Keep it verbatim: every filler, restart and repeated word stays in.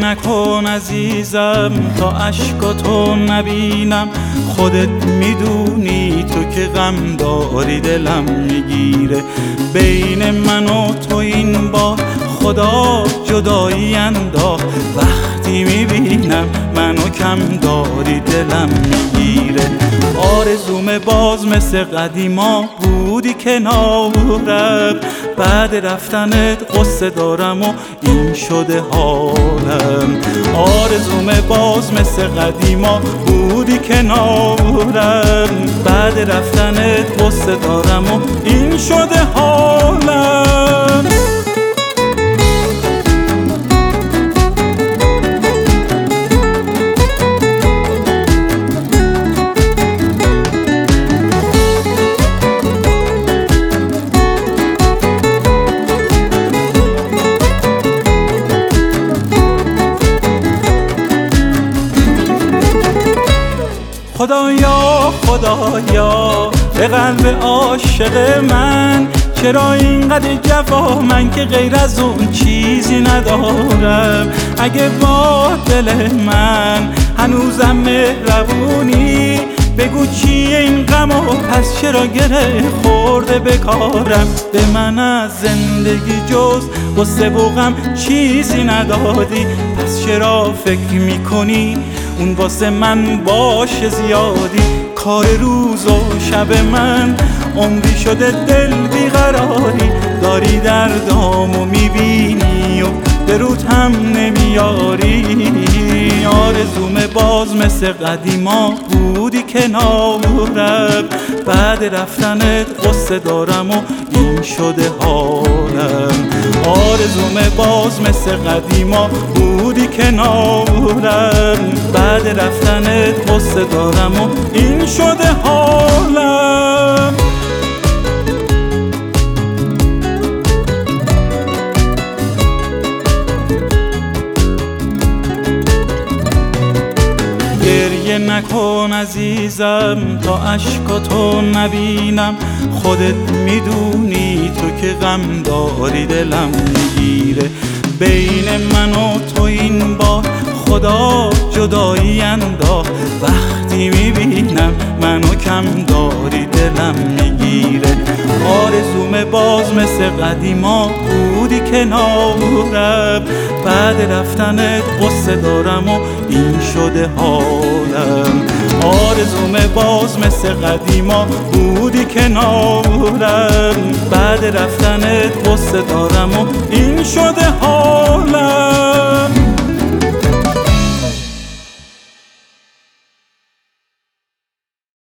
نکن عزیزم تا اشکاتو نبینم. خودت میدونی تو که غم داری دلم میگیره. بین من و تو این بار خدا جدایی انداخت. وقتی میبینم منو کم داری دلم میگیره. آرزوم باز مثل قدیما بودی کنارم. بعد رفتنت قصه دارم و این شده حالم. آرزوم باز مثل قدیما بودی کنارم. بعد رفتنت قصه دارم و این شده حالم. خدایا خدایا به قلب عاشق من چرا اینقدر جفا؟ من که غیر از اون چیزی ندارم. اگه با دل من هنوزم مهربونی بگو چیه این غم و پس چرا گره خورده به کارم؟ به من از زندگی جز غصه و غم چیزی ندادی. پس چرا فکر میکنی اون واسه من باشه زیادی؟ کار روز و شب من عمری شده دل بیقراری. داری دردامو میبینی و به رود هم نمیاری. آرزوم باز مثل قدیما بودی کنارم. بعد رفتنت قصه دارم و این شده حالم. آرزوم باز مثل قدیما بودی کنارم. بعد رفتنت قصه دارم و این شده حالم. گریه نکن عزیزم تا اشکاتو نبینم. خودت میدونی تو که غم داری دلم میگیره. بین من و تو این بار خدا جدایی انداخت. وقتی میبینم منو کم داری دلم میگیره. آرزوم باز مثل قدیما بودی کنارم. بعد رفتنت قصه دارم و این شده حالم. آرزوم باز مثل قدیما بودی کنارم. بعد رفتنت قصه دارم و این شده حالم.